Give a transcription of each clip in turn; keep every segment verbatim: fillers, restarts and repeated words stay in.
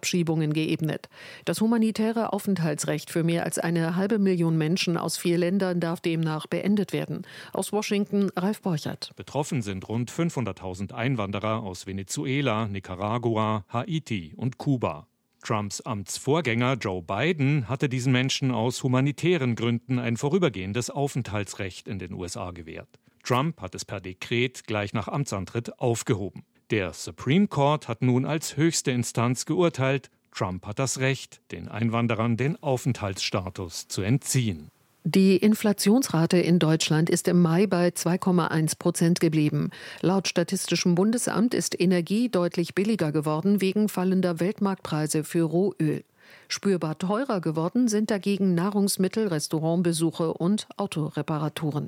Abschiebungen geebnet. Das humanitäre Aufenthaltsrecht für mehr als eine halbe Million Menschen aus vier Ländern darf demnach beendet werden. Aus Washington, Ralf Borchert. Betroffen sind rund fünfhunderttausend Einwanderer aus Venezuela, Nicaragua, Haiti und Kuba. Trumps Amtsvorgänger Joe Biden hatte diesen Menschen aus humanitären Gründen ein vorübergehendes Aufenthaltsrecht in den U S A gewährt. Trump hat es per Dekret gleich nach Amtsantritt aufgehoben. Der Supreme Court hat nun als höchste Instanz geurteilt, Trump hat das Recht, den Einwanderern den Aufenthaltsstatus zu entziehen. Die Inflationsrate in Deutschland ist im Mai bei zwei Komma eins Prozent geblieben. Laut Statistischem Bundesamt ist Energie deutlich billiger geworden wegen fallender Weltmarktpreise für Rohöl. Spürbar teurer geworden sind dagegen Nahrungsmittel, Restaurantbesuche und Autoreparaturen.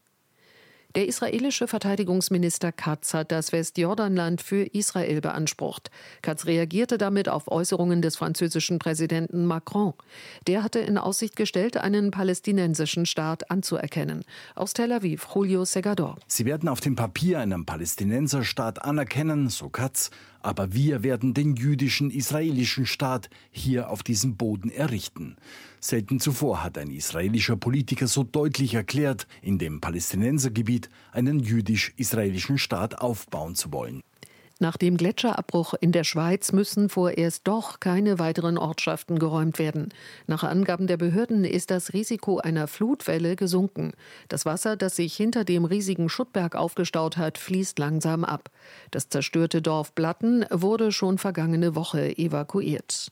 Der israelische Verteidigungsminister Katz hat das Westjordanland für Israel beansprucht. Katz reagierte damit auf Äußerungen des französischen Präsidenten Macron. Der hatte in Aussicht gestellt, einen palästinensischen Staat anzuerkennen. Aus Tel Aviv, Julio Segador. Sie werden auf dem Papier einen Palästinenserstaat anerkennen, so Katz, aber wir werden den jüdischen israelischen Staat hier auf diesem Boden errichten. Selten zuvor hat ein israelischer Politiker so deutlich erklärt, in dem Palästinensergebiet einen jüdisch-israelischen Staat aufbauen zu wollen. Nach dem Gletscherabbruch in der Schweiz müssen vorerst doch keine weiteren Ortschaften geräumt werden. Nach Angaben der Behörden ist das Risiko einer Flutwelle gesunken. Das Wasser, das sich hinter dem riesigen Schuttberg aufgestaut hat, fließt langsam ab. Das zerstörte Dorf Blatten wurde schon vergangene Woche evakuiert.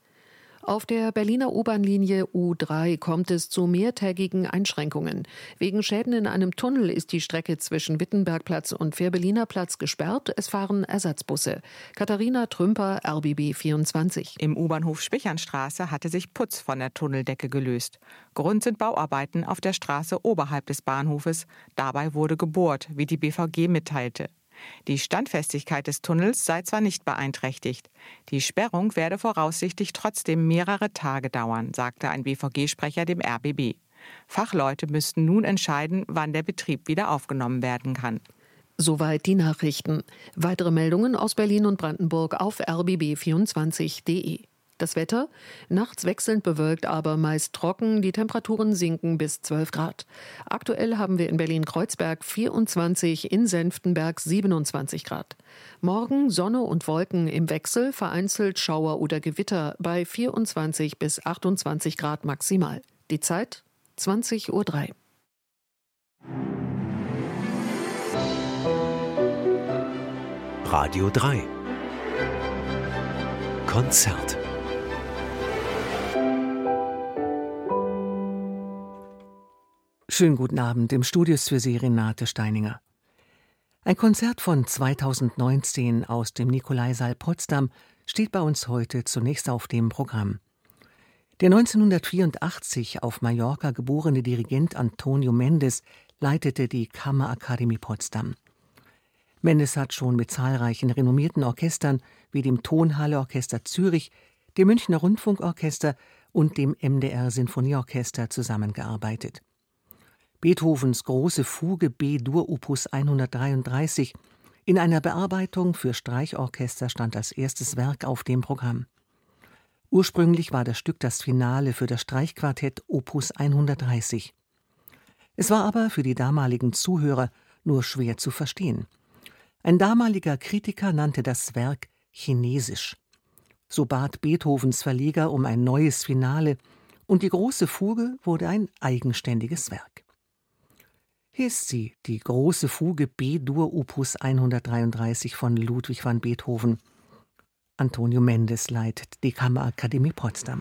Auf der Berliner U-Bahn-Linie U drei kommt es zu mehrtägigen Einschränkungen. Wegen Schäden in einem Tunnel ist die Strecke zwischen Wittenbergplatz und Fähr-Berliner Platz gesperrt. Es fahren Ersatzbusse. Katharina Trümper, R B B vierundzwanzig. Im U-Bahnhof Spichernstraße hatte sich Putz von der Tunneldecke gelöst. Grund sind Bauarbeiten auf der Straße oberhalb des Bahnhofes. Dabei wurde gebohrt, wie die B V G mitteilte. Die Standfestigkeit des Tunnels sei zwar nicht beeinträchtigt. Die Sperrung werde voraussichtlich trotzdem mehrere Tage dauern, sagte ein B V G-Sprecher dem R B B. Fachleute müssten nun entscheiden, wann der Betrieb wieder aufgenommen werden kann. Soweit die Nachrichten. Weitere Meldungen aus Berlin und Brandenburg auf r b b vierundzwanzig punkt d e. Das Wetter? Nachts wechselnd bewölkt, aber meist trocken. Die Temperaturen sinken bis zwölf Grad. Aktuell haben wir in Berlin-Kreuzberg vierundzwanzig, in Senftenberg siebenundzwanzig Grad. Morgen Sonne und Wolken im Wechsel, vereinzelt Schauer oder Gewitter bei vierundzwanzig bis achtundzwanzig Grad maximal. Die Zeit zwanzig Uhr drei. Radio drei Konzert. Schönen guten Abend, im Studio ist für Sie Renate Steininger. Ein Konzert von zweitausendneunzehn aus dem Nikolaisaal Potsdam steht bei uns heute zunächst auf dem Programm. Der neunzehnhundertvierundachtzig auf Mallorca geborene Dirigent Antonio Mendes leitete die Kammerakademie Potsdam. Mendes hat schon mit zahlreichen renommierten Orchestern wie dem Tonhalle-Orchester Zürich, dem Münchner Rundfunkorchester und dem M D R-Sinfonieorchester zusammengearbeitet. Beethovens große Fuge B-Dur Opus hundertdreiunddreißig in einer Bearbeitung für Streichorchester stand als erstes Werk auf dem Programm. Ursprünglich war das Stück das Finale für das Streichquartett Opus hundertdreißig. Es war aber für die damaligen Zuhörer nur schwer zu verstehen. Ein damaliger Kritiker nannte das Werk chinesisch. So bat Beethovens Verleger um ein neues Finale und die große Fuge wurde ein eigenständiges Werk. Hier ist sie, die große Fuge B-Dur Opus hundertdreiunddreißig von Ludwig van Beethoven. Antonio Mendes leitet die Kammerakademie Potsdam.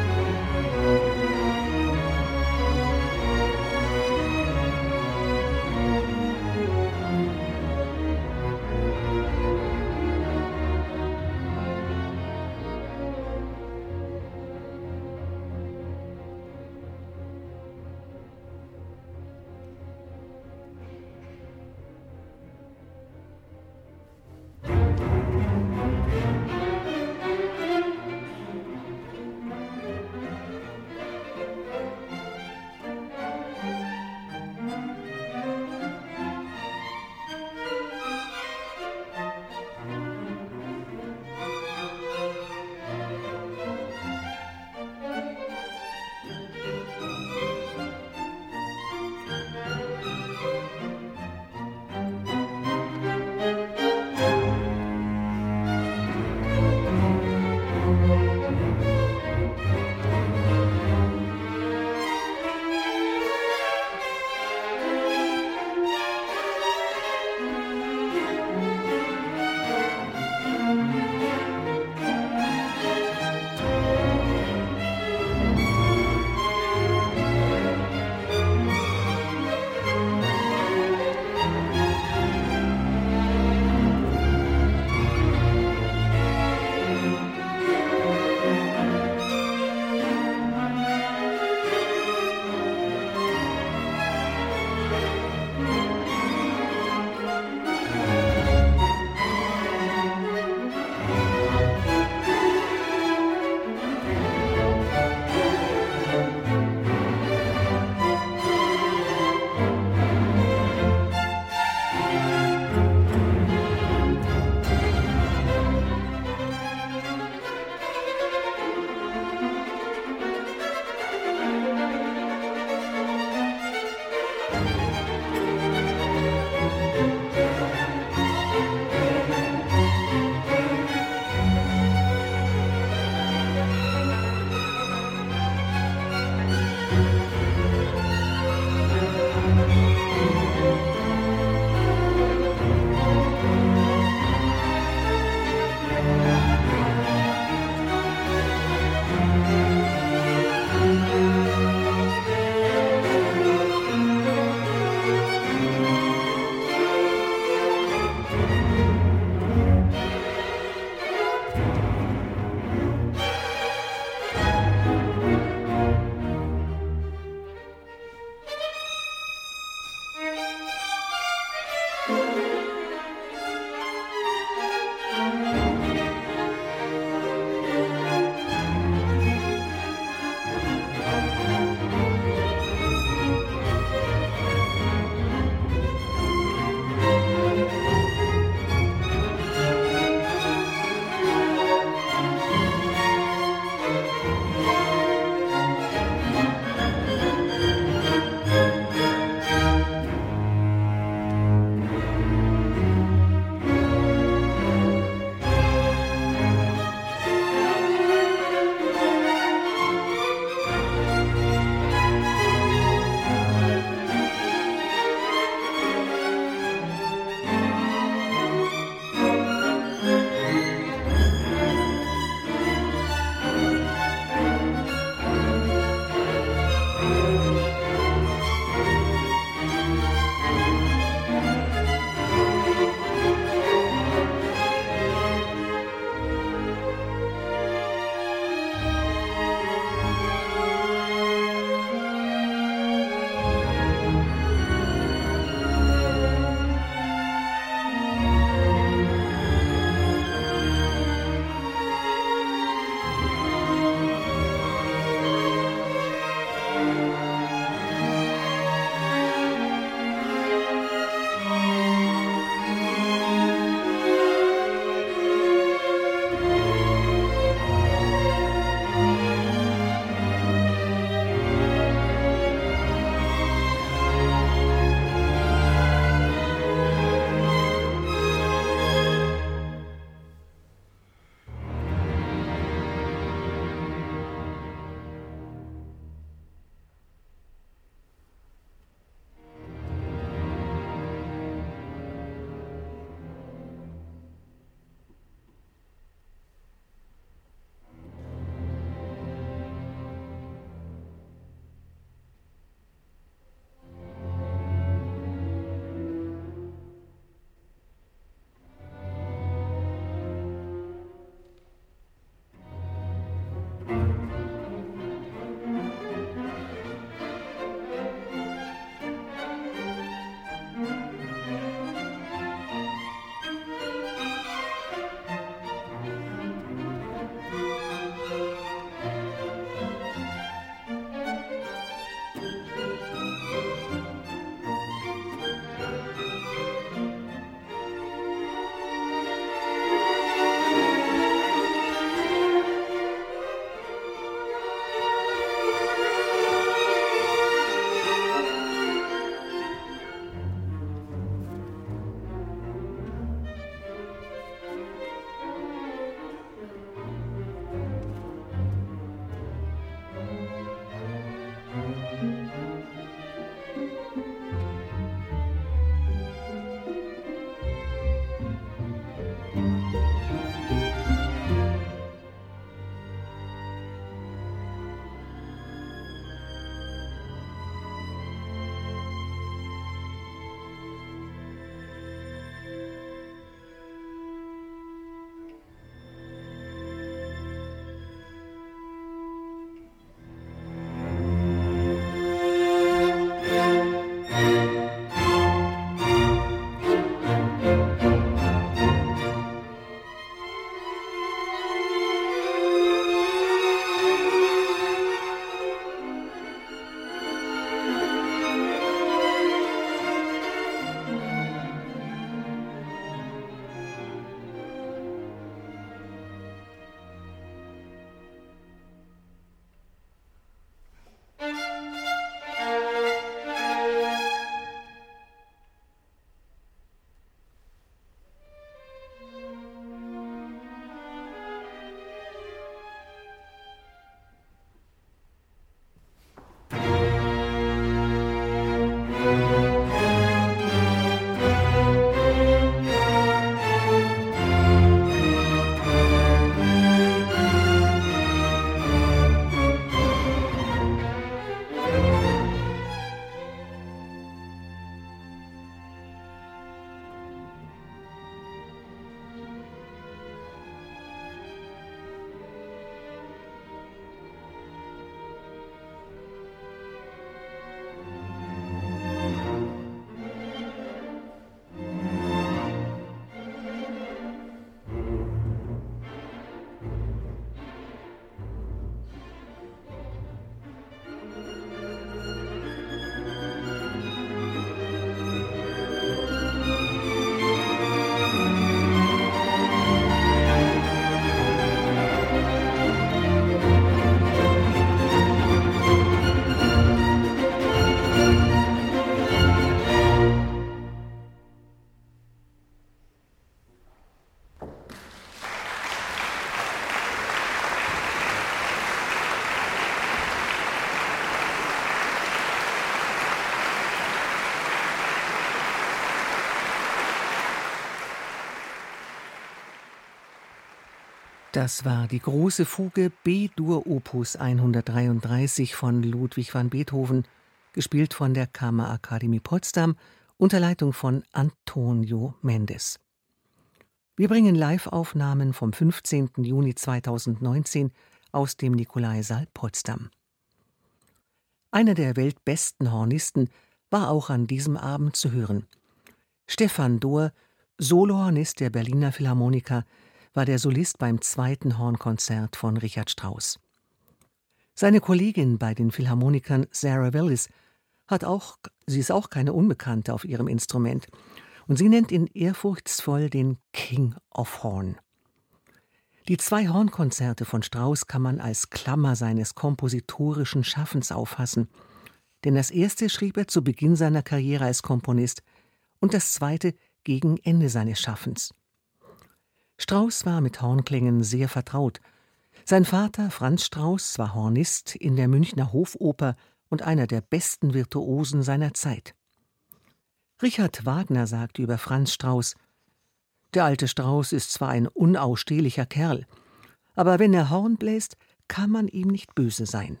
Das war die große Fuge B-Dur Opus hundertdreiunddreißig von Ludwig van Beethoven, gespielt von der Kammerakademie Potsdam unter Leitung von Antonio Mendes. Wir bringen Live-Aufnahmen vom fünfzehnten Juni zweitausendneunzehn aus dem Nikolaisaal Potsdam. Einer der weltbesten Hornisten war auch an diesem Abend zu hören. Stefan Dohr, Solohornist der Berliner Philharmoniker, war der Solist beim zweiten Hornkonzert von Richard Strauss. Seine Kollegin bei den Philharmonikern, Sarah Willis, hat auch, sie ist auch keine Unbekannte auf ihrem Instrument, und sie nennt ihn ehrfurchtsvoll den King of Horn. Die zwei Hornkonzerte von Strauss kann man als Klammer seines kompositorischen Schaffens auffassen, denn das erste schrieb er zu Beginn seiner Karriere als Komponist und das zweite gegen Ende seines Schaffens. Strauss war mit Hornklängen sehr vertraut. Sein Vater Franz Strauss war Hornist in der Münchner Hofoper und einer der besten Virtuosen seiner Zeit. Richard Wagner sagte über Franz Strauss: Der alte Strauss ist zwar ein unausstehlicher Kerl, aber wenn er Horn bläst, kann man ihm nicht böse sein.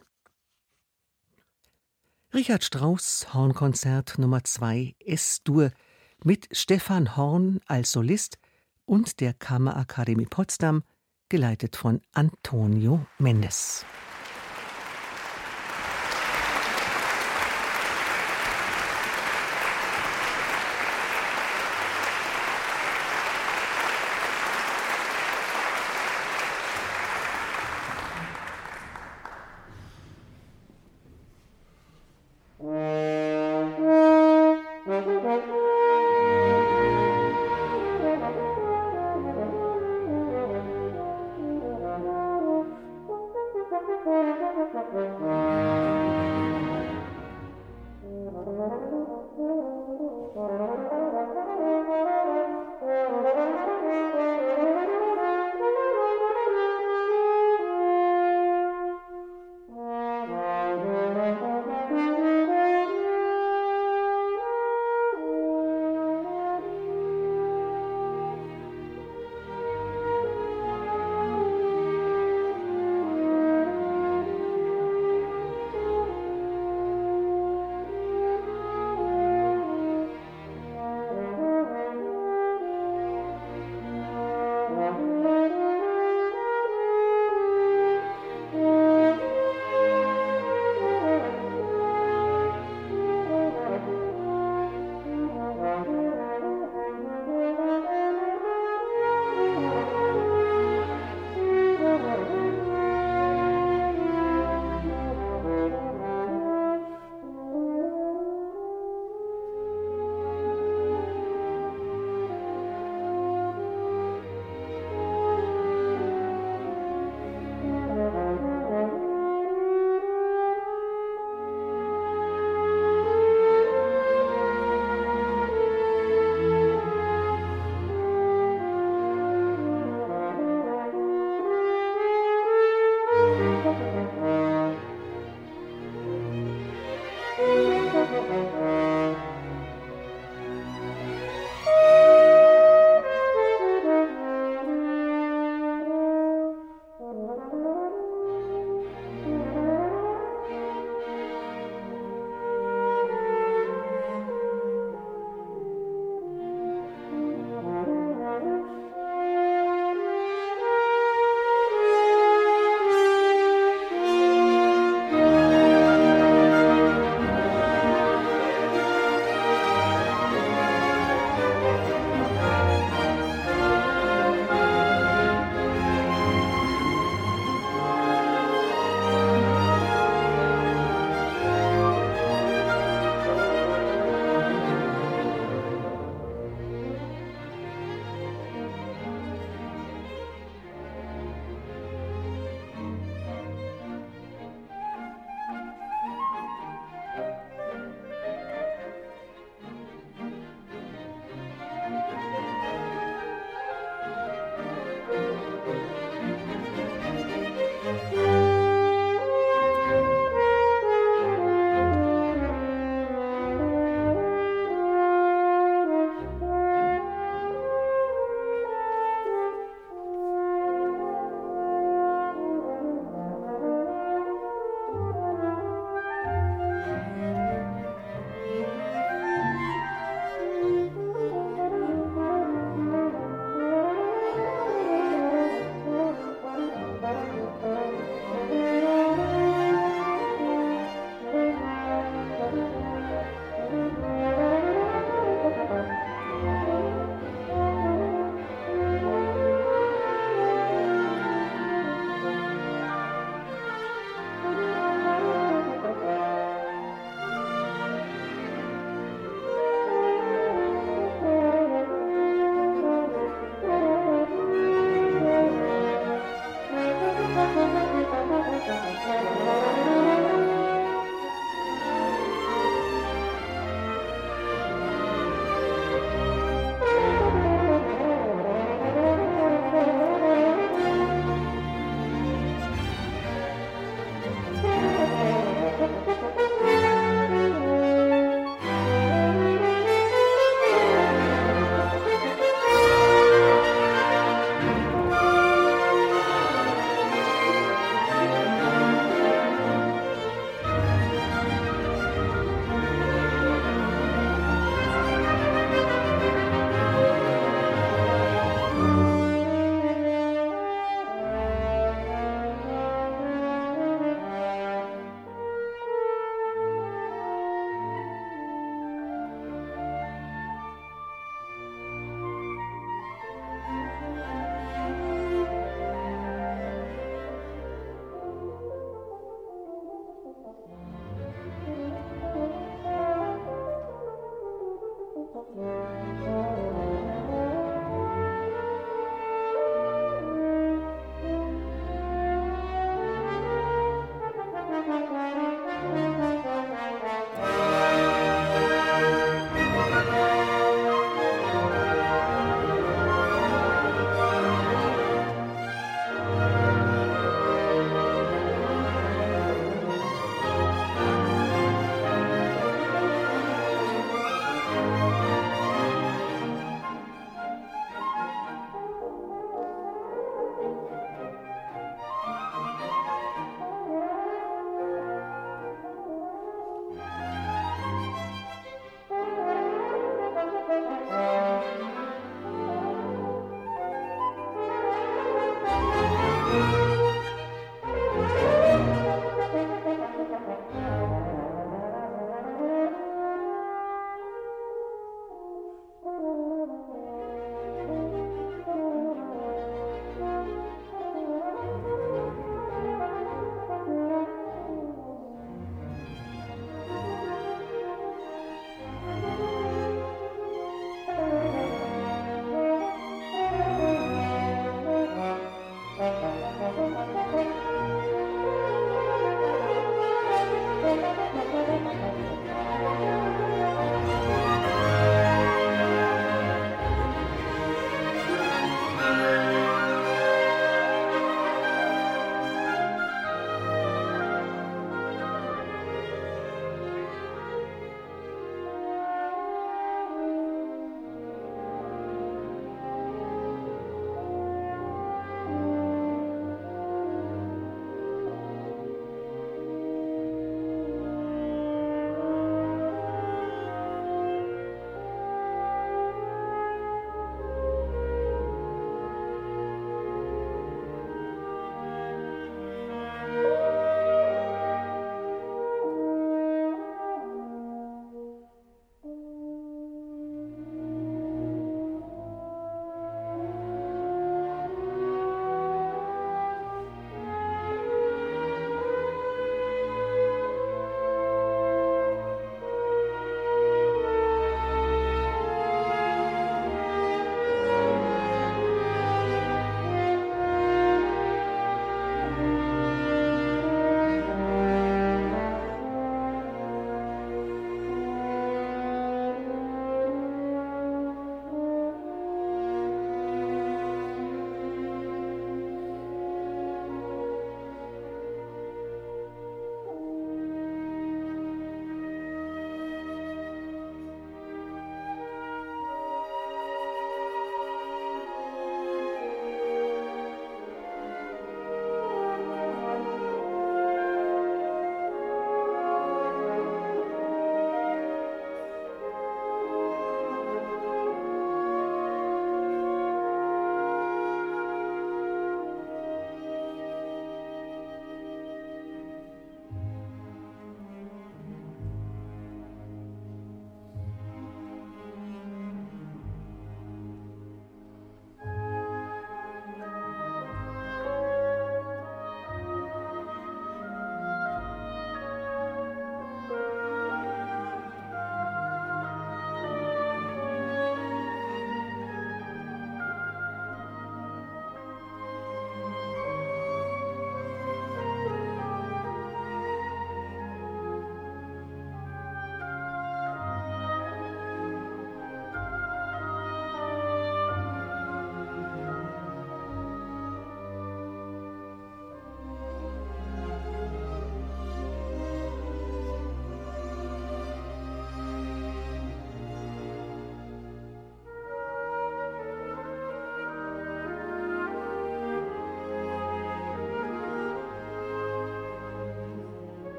Richard Strauss Hornkonzert Nummer zwei S-Dur mit Stefan Horn als Solist und der Kammerakademie Potsdam, geleitet von Antonio Mendes. Thank you.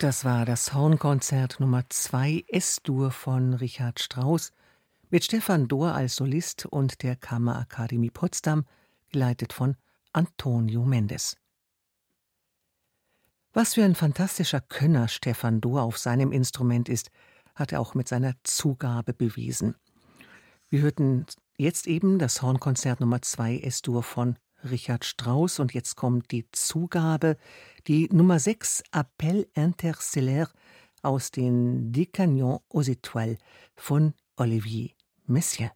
Das war das Hornkonzert Nummer zwei S-Dur von Richard Strauss mit Stefan Dohr als Solist und der Kammerakademie Potsdam, geleitet von Antonio Mendes. Was für ein fantastischer Könner Stefan Dohr auf seinem Instrument ist, hat er auch mit seiner Zugabe bewiesen. Wir hörten jetzt eben das Hornkonzert Nummer zwei S-Dur von Richard Strauss und jetzt kommt die Zugabe, die Nummer sechs Appel interstellaire aus den Des Canons aux Étoiles von Olivier Messiaen.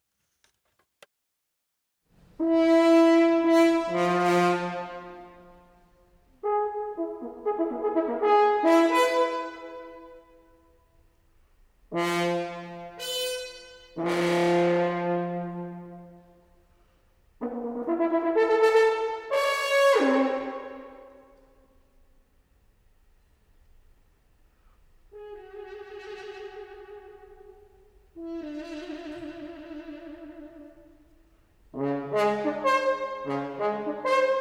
Thank you.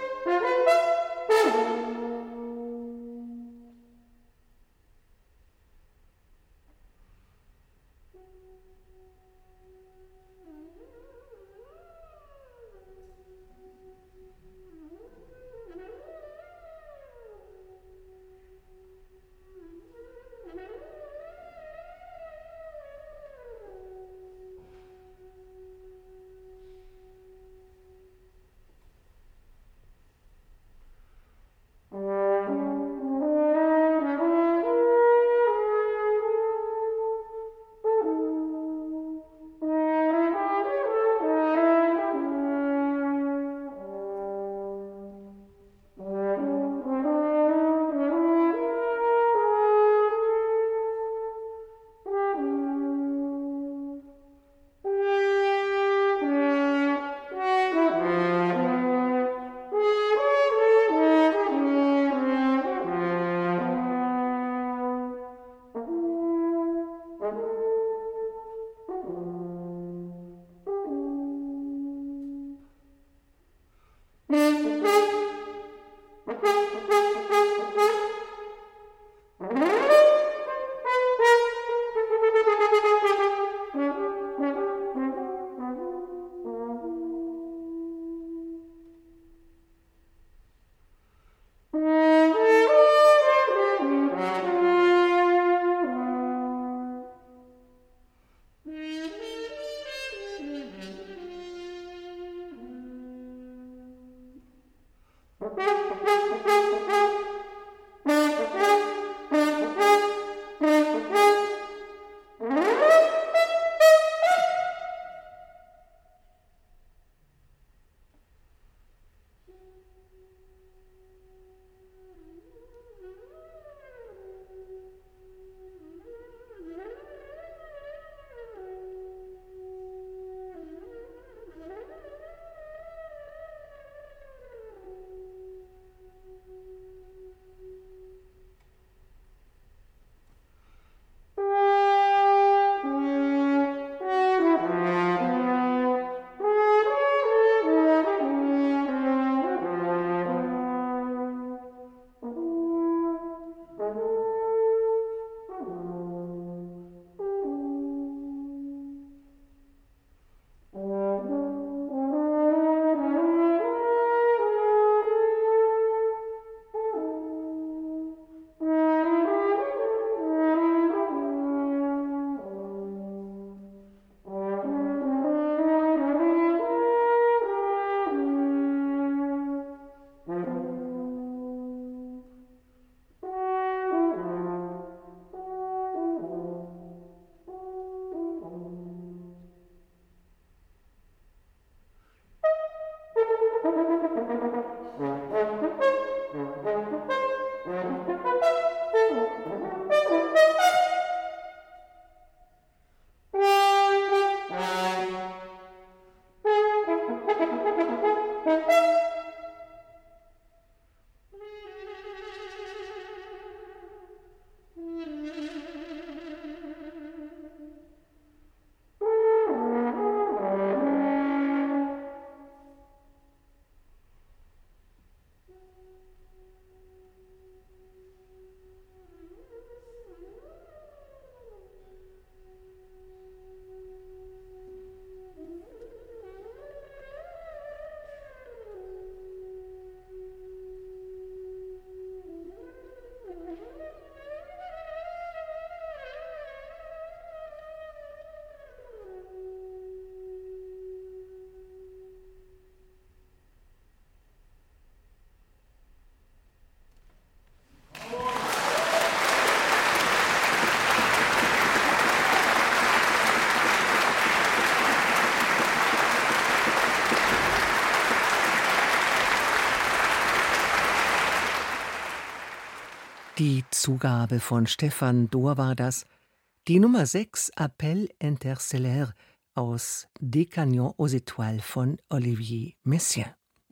Die Zugabe von Stefan Dohr war das. Die Nummer sechs, Appel interstellaire aus Des Canons aux Étoiles von Olivier Messiaen.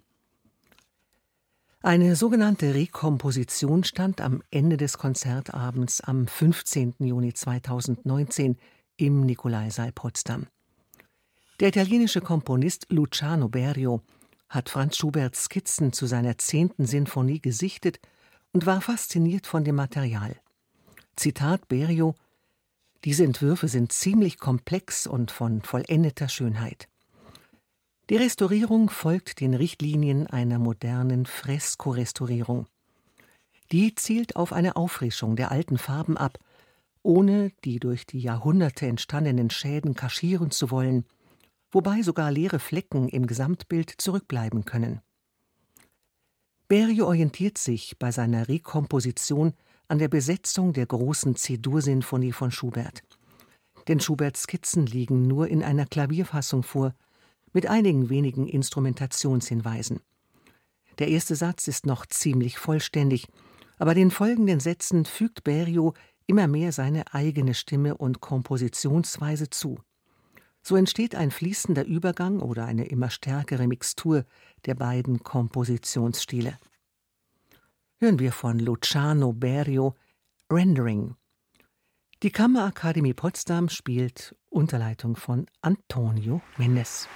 Eine sogenannte Rekomposition stand am Ende des Konzertabends am fünfzehnten Juni zweitausendneunzehn im Nikolaisaal Potsdam. Der italienische Komponist Luciano Berio hat Franz Schuberts Skizzen zu seiner zehnten Sinfonie gesichtet und war fasziniert von dem Material. Zitat Berio: »Diese Entwürfe sind ziemlich komplex und von vollendeter Schönheit. Die Restaurierung folgt den Richtlinien einer modernen Freskorestaurierung. Die zielt auf eine Auffrischung der alten Farben ab, ohne die durch die Jahrhunderte entstandenen Schäden kaschieren zu wollen, wobei sogar leere Flecken im Gesamtbild zurückbleiben können.« Berio orientiert sich bei seiner Rekomposition an der Besetzung der großen C-Dur-Sinfonie von Schubert. Denn Schuberts Skizzen liegen nur in einer Klavierfassung vor, mit einigen wenigen Instrumentationshinweisen. Der erste Satz ist noch ziemlich vollständig, aber den folgenden Sätzen fügt Berio immer mehr seine eigene Stimme und Kompositionsweise zu. So entsteht ein fließender Übergang oder eine immer stärkere Mixtur der beiden Kompositionsstile. Hören wir von Luciano Berio Rendering. Die Kammerakademie Potsdam spielt unter Leitung von Antonio Mendes.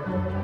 Musik